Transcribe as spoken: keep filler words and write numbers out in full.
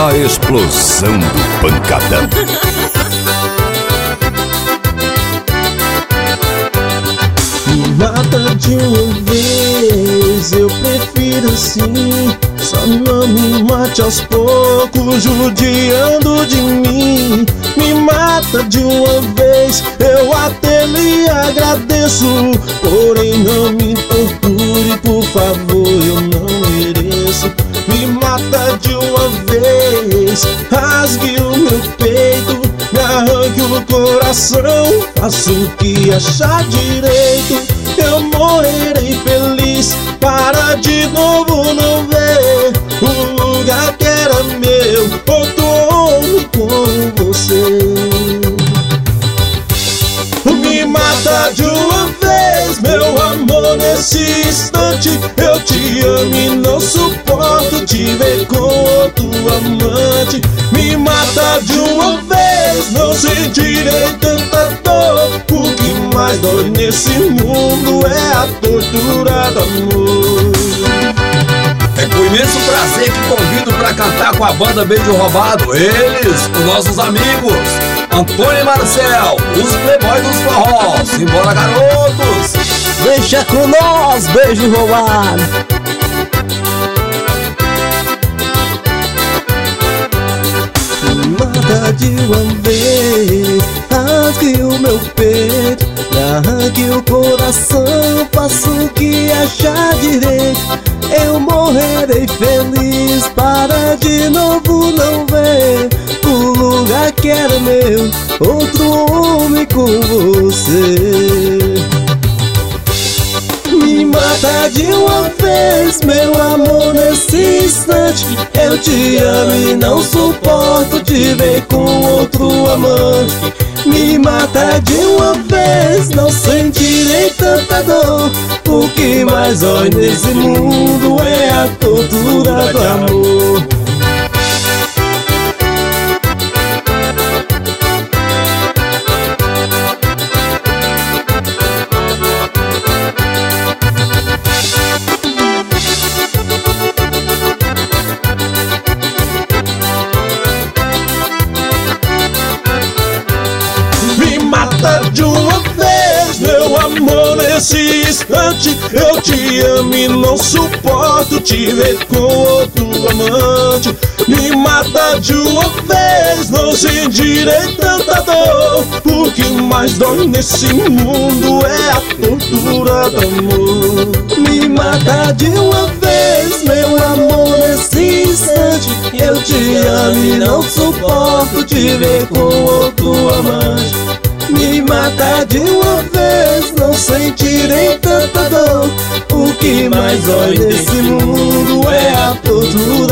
A explosão do pancadão. Me mata de uma vez, eu prefiro assim. Só não me mate aos poucos, judiando de mim. Me mata de uma vez, eu até lhe agradeço. Porém não me torture, por favor, eu não mereço. Me mata de uma vez, rasgue o meu peito, me arranque o coração, faça o que achar direito. Eu morrerei feliz para de novo não ver o lugar que era meu, outro homem como você. Me mata de uma vez, meu amor, nesse instante. Eu te amo e não suporto te ver com outro amante. Me mata de uma vez, não sentirei tanta dor. O que mais dói nesse mundo é a tortura do amor. É com imenso prazer que convido pra cantar com a banda Beijo Roubado eles, os nossos amigos Antônio e Marcel, os playboys dos forrós. Simbora, garotos! Deixa com nós, Beijo Roubado. Me mata de uma vez, rasgue o meu peito, me arranque o coração, faça o que achar direito. Eu morrerei feliz para de novo não ver o lugar que era meu, outro homem com você. Me mata de uma vez, meu amor, nesse instante. Eu te amo e não suporto te ver com outro amante. Me mata de uma vez, não sentirei tanta dor. O que mais dói nesse mundo é a tortura do amor. De uma vez, meu amor, nesse instante. Eu te amo e não suporto te ver com outro amante. Me mata de uma vez, não sentirei tanta dor. O que mais dói nesse mundo é a tortura do amor. Me mata de uma vez, meu amor, nesse instante. Eu te amo e não suporto te ver com outro amante. Me mata de uma vez, não sentirei tanta dor. O que mais dói nesse mundo é a tortura